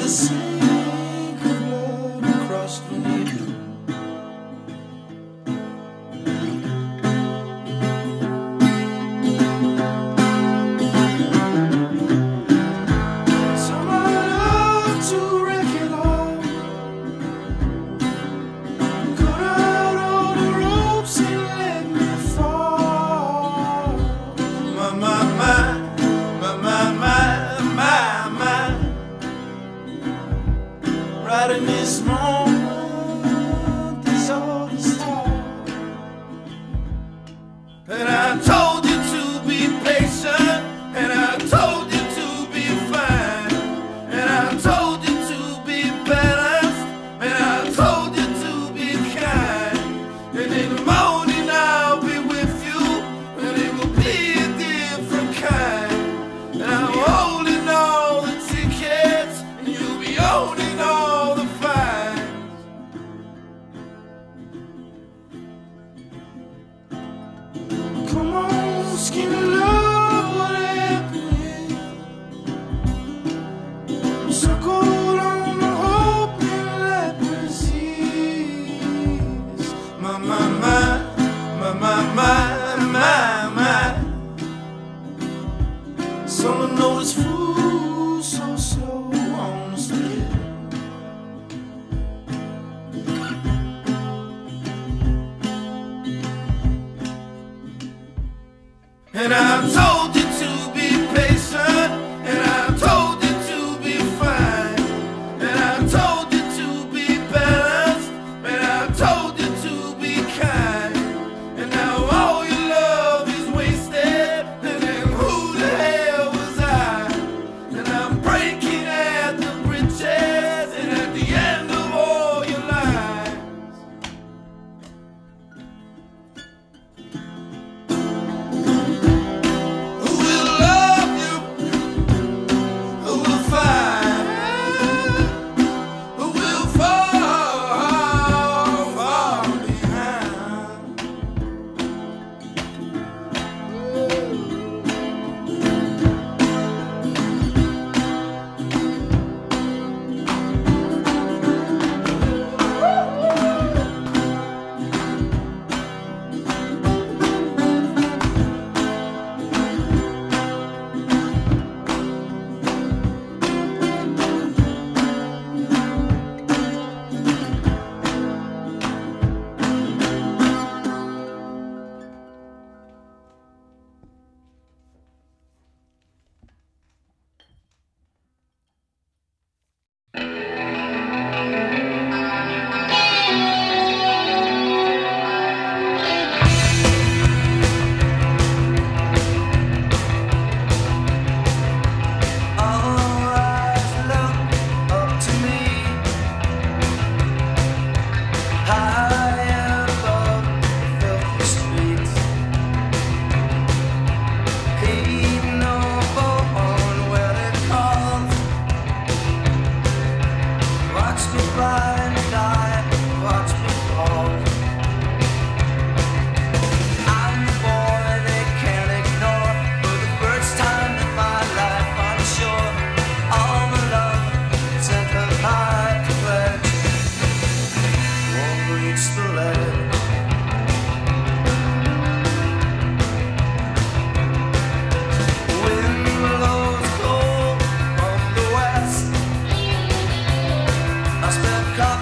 sink of blood across the needle. Right in this moment, this all is taught. And I told you to be patient, and I told you to be fine, and I told you to be balanced, and I told you to be kind. And in the morning I'll be with you, and it will be a different kind. And I'm holding all the tickets, and you'll be holding all the fines. Come on, skinny love, what happened? Circle on the hope and let disease. My, my, my, my, my, my, my. Someone noticed food so slow on the stairs. And I told you to be patient, and I told you to be fine, and I told you to be balanced, and I told you to be kind. And now all your love is wasted, and then who the hell was I? And I'm breaking at the bridges, and at the end of all your lies. Who will love you? Who will find? Who will fall behind? All eyes look up to me, high above the filthy streets, heaving over on where it calls. Watch me fly and die, watch me fall. I'm the boy they can't ignore. For the first time in my life, I'm sure all the love sent her high to pledge won't reach the ledge. Wind blows cold from the west. I spent coffee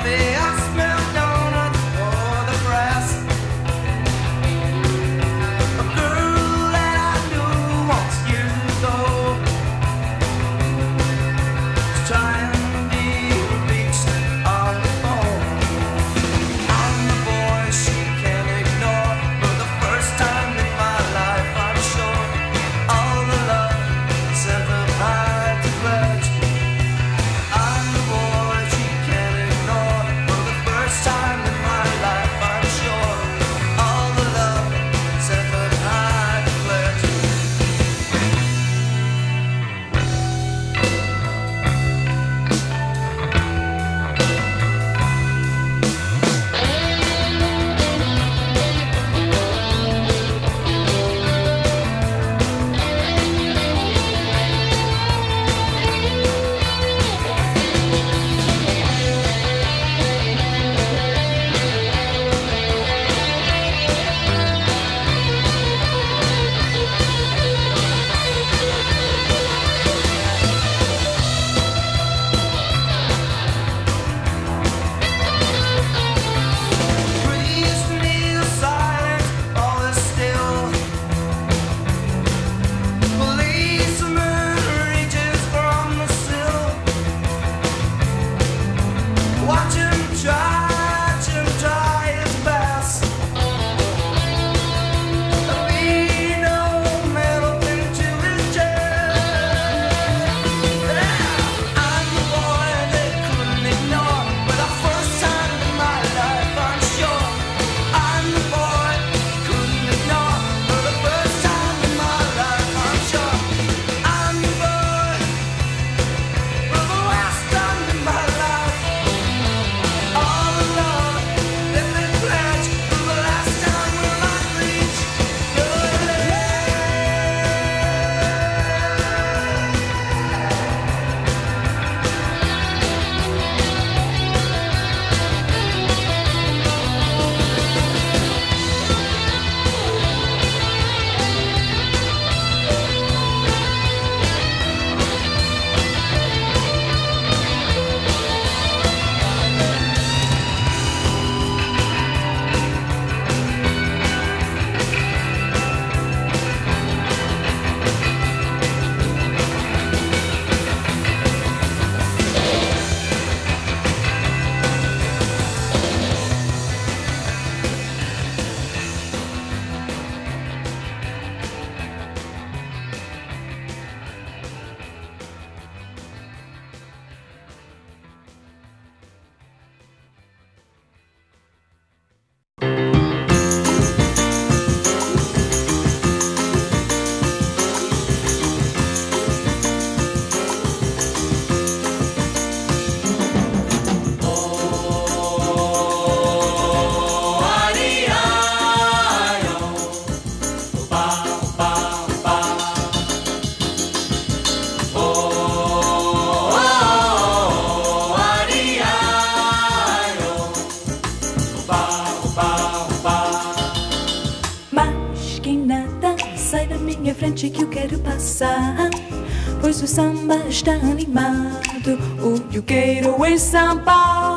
frente que eu quero passar, pois o samba está animado. O que eu quero é samba.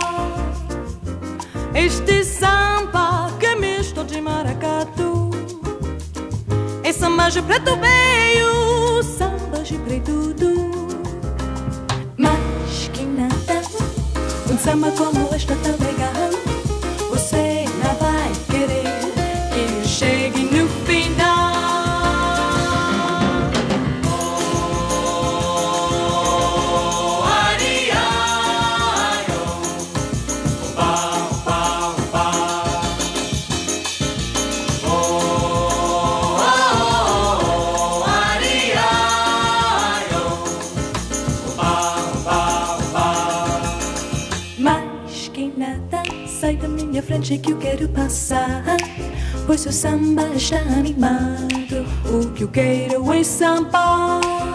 Este samba que é misto de maracatu, é samba de preto veio, samba de preto tudo. Mas que nada, um samba como este tão legal, você não vai querer que chegue no final. Sai da minha frente que eu quero passar, pois o samba está animado. O que eu quero é samba.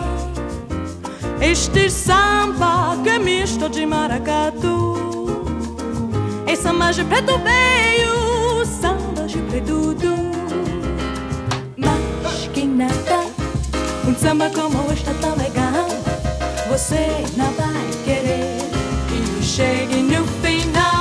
Este samba que é misto de maracatu, é samba de preto veio, samba de preto tudo. Mas que nada, um samba como este tão legal, você não vai querer que eu chegue no final.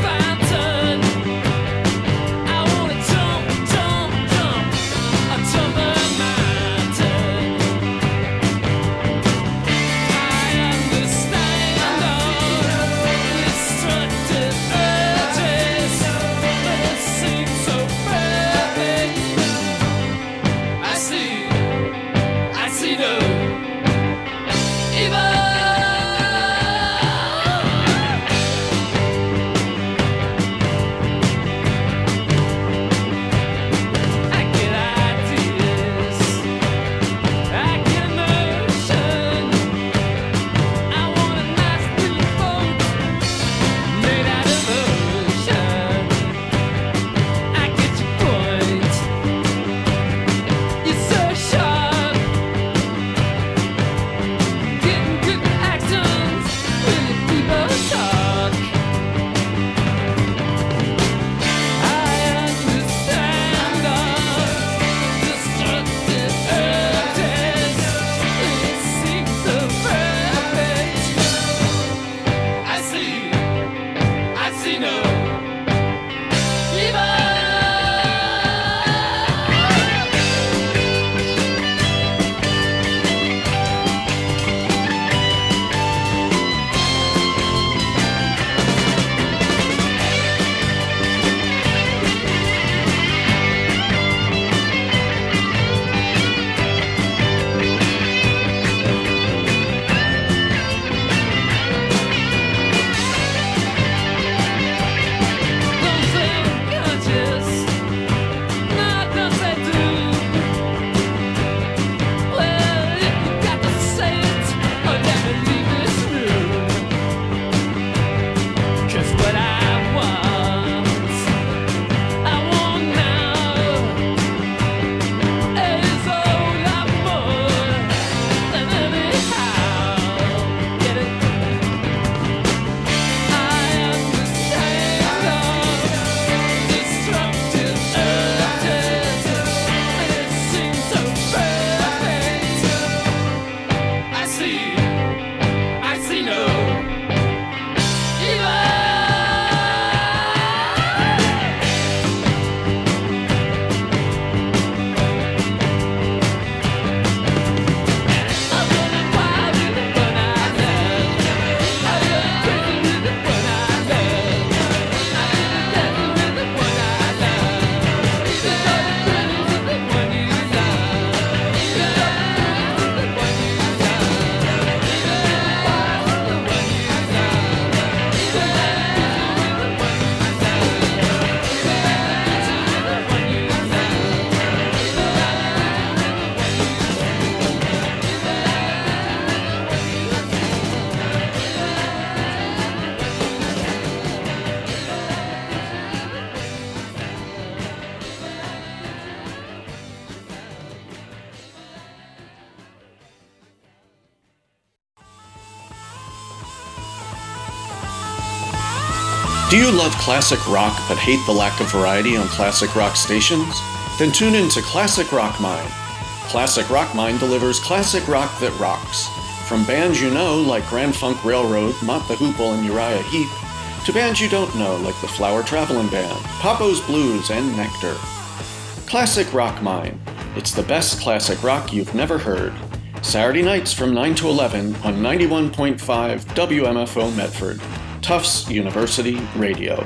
Jump Do you love classic rock but hate the lack of variety on classic rock stations? Then tune in to Classic Rock Mine. Classic Rock Mine delivers classic rock that rocks. From bands you know like Grand Funk Railroad, Mott the Hoople, and Uriah Heep, to bands you don't know like the Flower Travelin' Band, Papo's Blues, and Nectar. Classic Rock Mine. It's the best classic rock you've never heard. Saturday nights from 9 to 11 on 91.5 WMFO Medford. Tufts University Radio.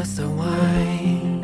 glass of wine.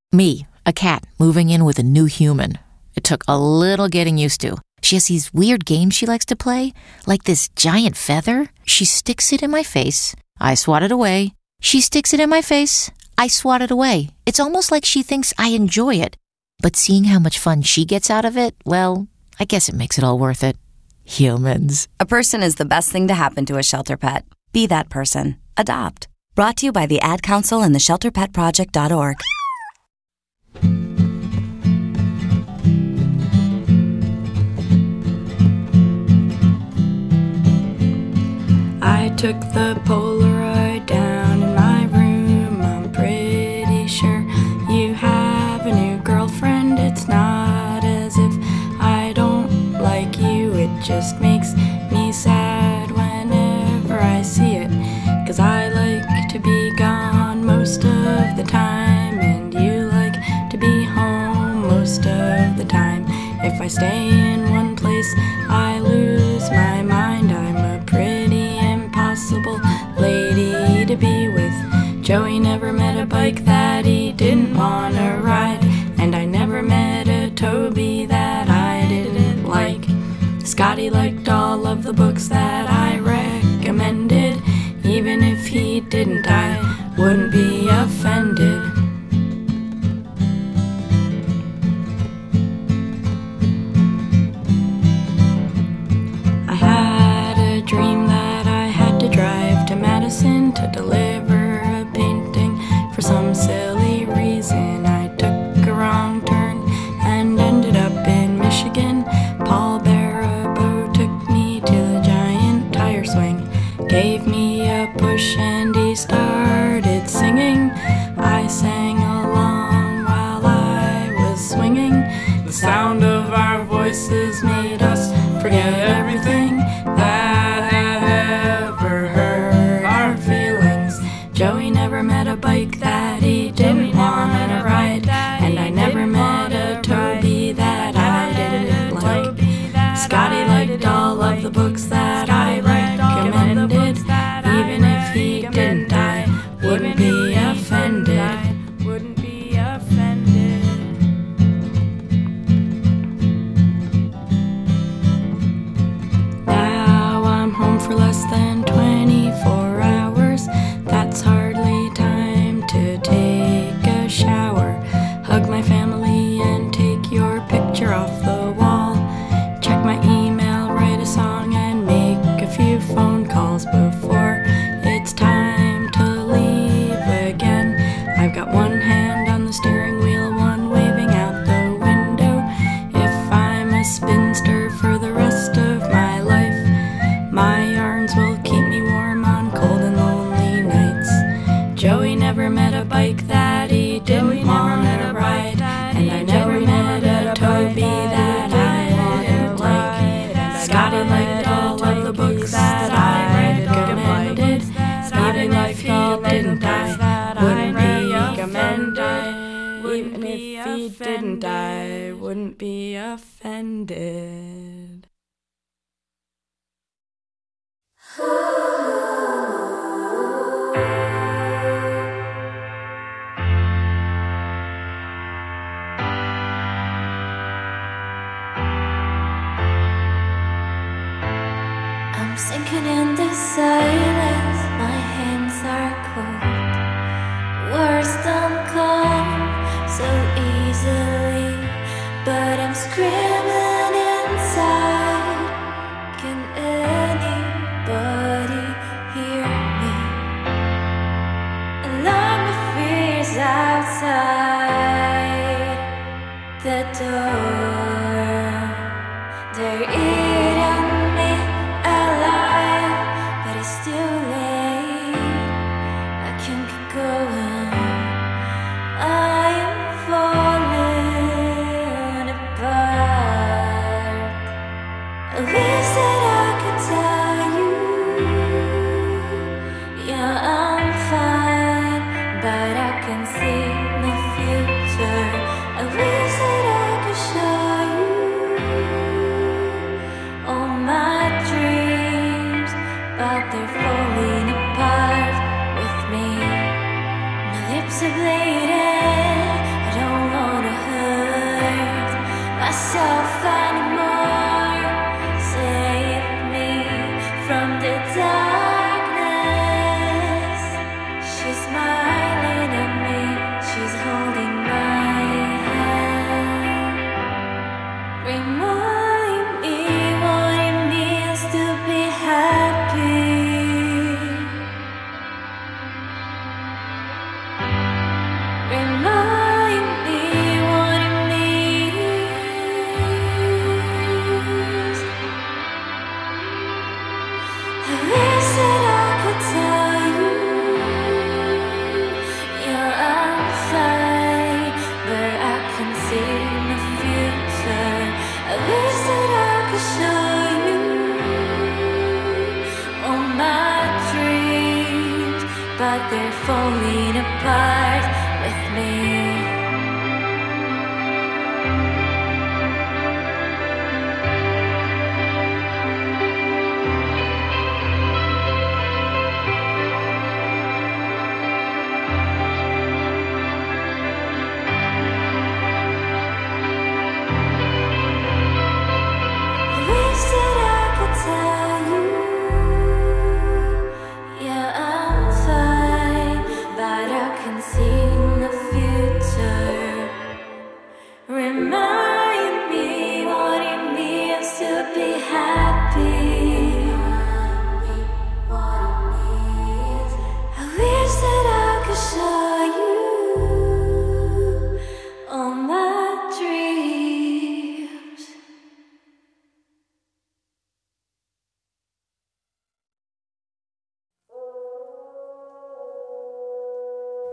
Me, a cat, moving in with a new human. It took a little getting used to. She has these weird games she likes to play, like this giant feather. She sticks it in my face. I swat it away. She sticks it in my face. I swat it away. It's almost like she thinks I enjoy it. But seeing how much fun she gets out of it, well, I guess it makes it all worth it. Humans. A person is the best thing to happen to a shelter pet. Be that person. Adopt. Brought to you by the Ad Council and the ShelterPetProject.org. I took the Polaroid down in my room. I'm pretty sure you have a new girlfriend. It's not as if I don't like you. It just makes me sad whenever I see it. 'Cause I like to be gone most of the time, and you like to be home most of the time. If I stay in one place, I lose my mind. I'm a pretty impossible lady to be with. Joey never met a bike that he didn't want to ride, and I never met a Toby that I didn't like. Scotty liked all of the books that I recommended. Even if he didn't, I wouldn't be offended. I had a dream that I had to drive to Madison to deliver a painting. For some silly reason, I took a wrong turn and ended up in Michigan. Paul Barabo took me to the giant tire swing, gave me a push, and he started singing. I sang along while I was swinging. The sound of our voices made us forget everything that had ever hurt our feelings. Joey never met a bike that he didn't want to ride, and I never met a Toby that I didn't like. Scotty liked all of the books that I recommended. Even if he didn't, I wouldn't be offended. Wouldn't be offended. Now I'm home for less than 24 hours. That's hardly time to take a shower, hug my family, and take your picture off the wall. Check my email, write a song, and make a few phone calls before it's time to leave again. I've got one hand on the steering wheel, one waving out the window. If I'm a spinster for the rest of my life, my arms will keep me warm on cold and lonely nights. Joey never met a bike that he didn't want to ride, and I never met a Toby that I didn't like. Scotty liked all of the books that I recommended. Even if he didn't, I wouldn't be offended. Even if he didn't, I wouldn't be offended. I'm sinking in the silence, my hands are cold. Words don't come so easily, but I'm screaming inside. Can anybody hear me? Alarm the fears outside the door. They're eating me alive, but it's too late. I can't keep going. I am falling apart. I wish that I could tell you, yeah, I'm fine, but I can see no future. I wish that I could show you all my dreams, but they're falling apart with me. My lips are bleeding, I don't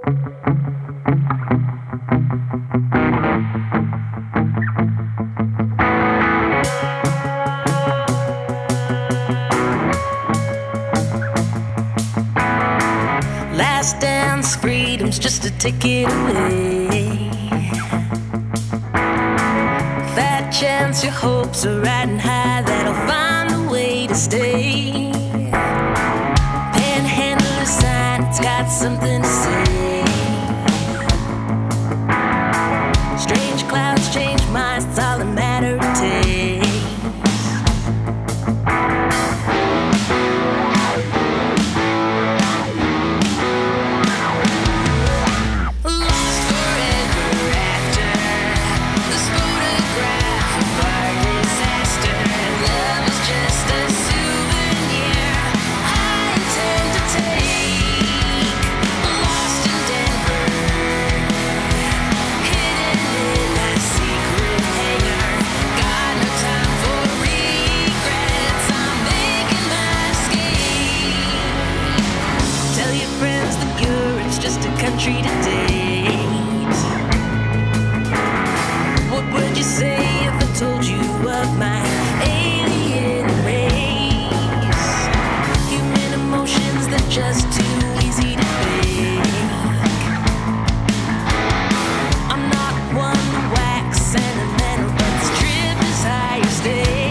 Last dance, freedom's just a ticket away. Fat chance your hopes are riding high, that I'll find a way to stay. Panhandle sign, it's got something to say. Strange clouds change minds, it's all a matter of taste. Country to date. What would you say if I told you of my alien race? Human emotions, they're just too easy to fake. I'm not one to wax sentimental, but this trip is higher stakes.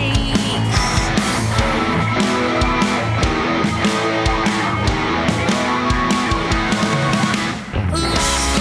Lost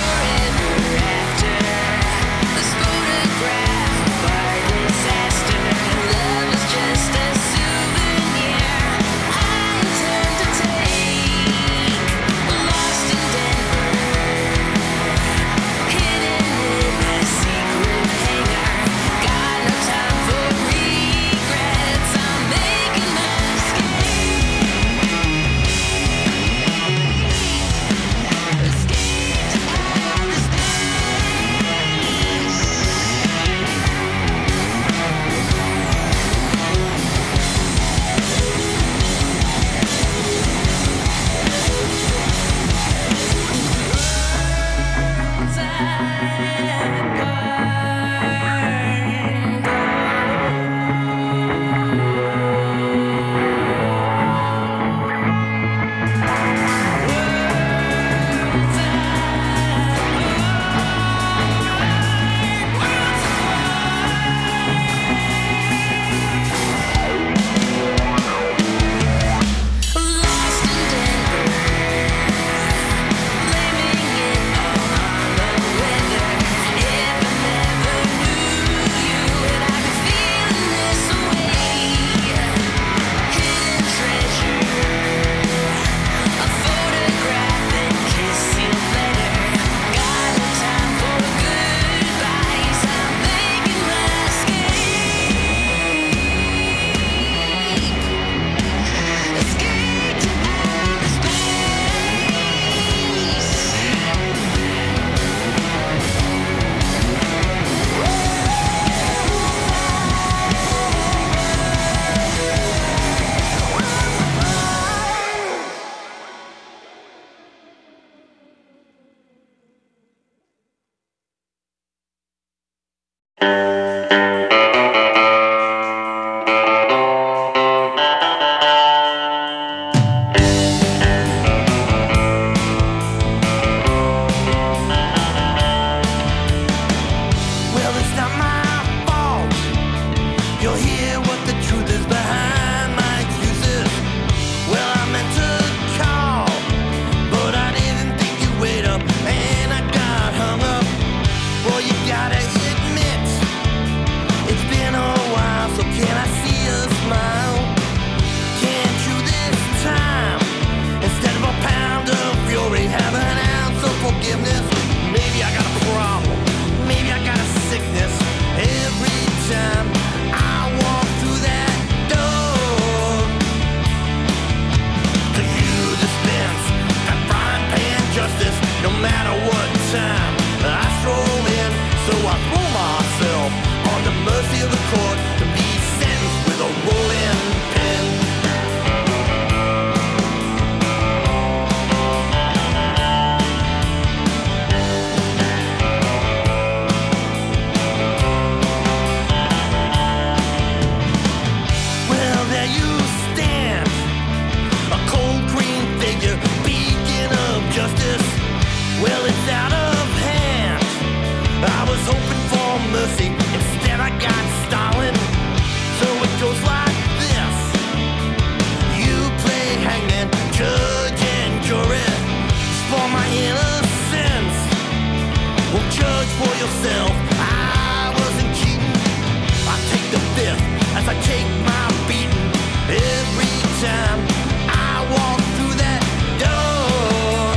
was hoping for mercy, instead I got Stalin. So it goes like this: you play hangman, judge and jury, for my innocence. Well, judge for yourself, I wasn't cheating. I take the fifth as I take my beating every time I walk through that door.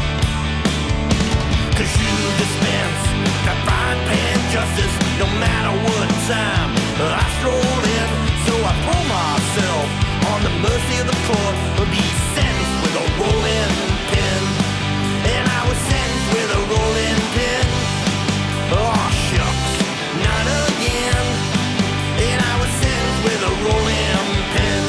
'Cause you dispense that frying pan justice no matter what time I stroll in. So I throw myself on the mercy of the court, or be sentenced with a rolling pin. And I was sentenced with a rolling pin. Oh shucks, not again. And I was sentenced with a rolling pin.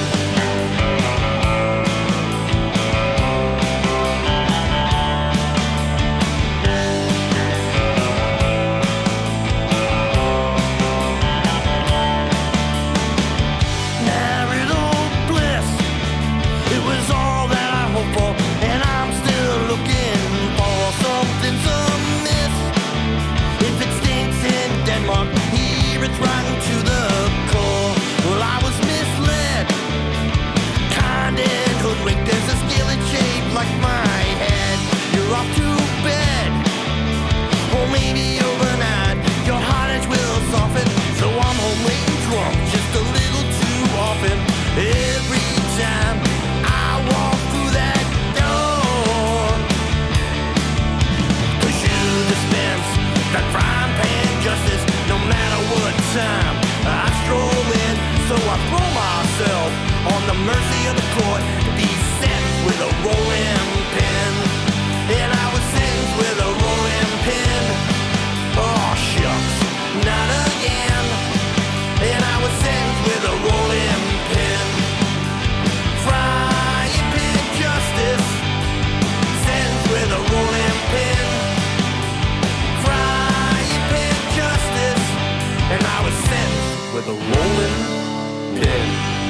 Marital bliss, it was all that I hoped for, and I'm still looking for something's amiss. If it stinks in Denmark, here it's rotten to the core. Well, I was misled, kind and hoodwinked. There's a skillet shaped like my head. You're off to bed, or maybe overnight your heart edge will soften. So I'm home late and drunk, just a little too often. Every time I walk through that door. 'Cause you dispense that frying pan justice no matter what time I stroll in. So I throw myself on the mercy of the court to be sentenced with a rolling pin. And I was sentenced with a rolling pin. Oh shucks, not again. And I was sentenced with a rolling pin. Frying pan justice, sentenced with a rolling pin. Frying pan justice, and I was sentenced with a rolling pin.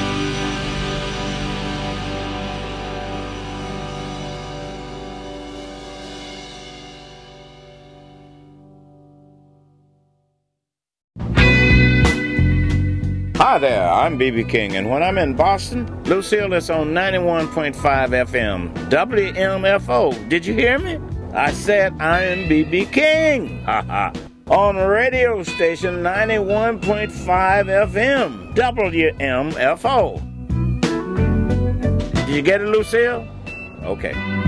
Hi there, I'm B.B. King, and when I'm in Boston, Lucille is on 91.5 FM, WMFO. Did you hear me? I said I am B.B. King. On radio station 91.5 FM, WMFO. Did you get it, Lucille? Okay.